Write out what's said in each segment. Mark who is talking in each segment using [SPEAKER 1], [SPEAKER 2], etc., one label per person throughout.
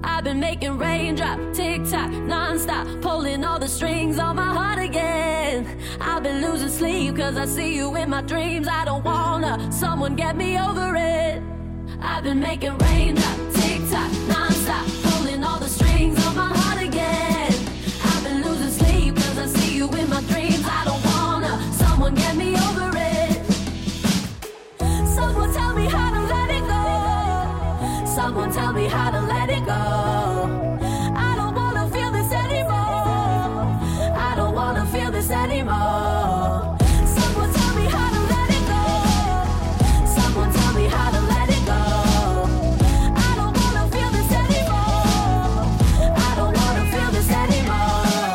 [SPEAKER 1] I've been making raindrop, tick-tock, non-stop, pulling all the strings on my heart again. I've been losing sleep cause I see you in my dreams. I don't wanna, someone get me over it. I've been making raindrop, tick-tock, non-stop, pulling all the strings on my heart again. I've been losing sleep cause I see you in my dreams. I don't wanna, someone get me over it. Someone tell me how to let it go. Someone tell me how to let it go. I don't wanna feel this anymore. I don't wanna feel this anymore. Someone tell me how to let it go. Someone tell me how to let it go. I don't wanna feel this anymore. I don't wanna feel this anymore.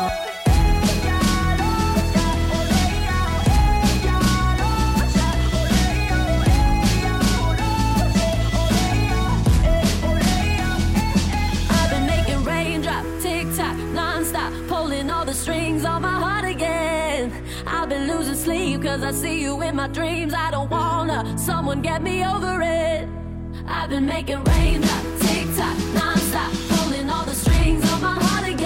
[SPEAKER 1] I've been making raindrop, tick-tock, non-stop, pulling all the strings on my heart again. I've been losing sleep cause I see you in my dreams. I don't wanna, someone get me over it. I've been making raindrop, tick-tock, non-stop, pulling all the strings on my heart again.